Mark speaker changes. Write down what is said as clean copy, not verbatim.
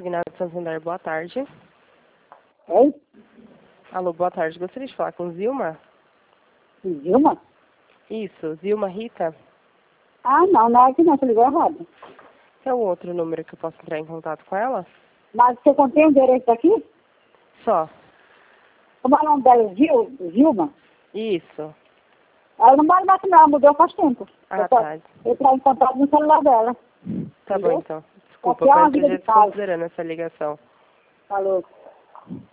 Speaker 1: Consignado Santander, boa tarde.
Speaker 2: Oi?
Speaker 1: Alô, boa tarde. Gostaria de falar com Zilma?
Speaker 2: Zilma?
Speaker 1: Isso, Zilma Rita.
Speaker 2: Ah, não é aqui não, você ligou errado.
Speaker 1: É o outro número que eu posso entrar em contato com ela?
Speaker 2: Mas você contém o endereço daqui?
Speaker 1: Só.
Speaker 2: Como é o nome dela? Zilma?
Speaker 1: Isso.
Speaker 2: Ela não mora mais aqui não, ela mudou faz tempo.
Speaker 1: Ah, tá.
Speaker 2: Entrar em contato no celular dela.
Speaker 1: Tá bom, então. Desculpa,
Speaker 2: Aqui é
Speaker 1: eu
Speaker 2: uma
Speaker 1: estou
Speaker 2: vida
Speaker 1: já
Speaker 2: de casa.
Speaker 1: desconsiderando essa ligação.
Speaker 2: Falou.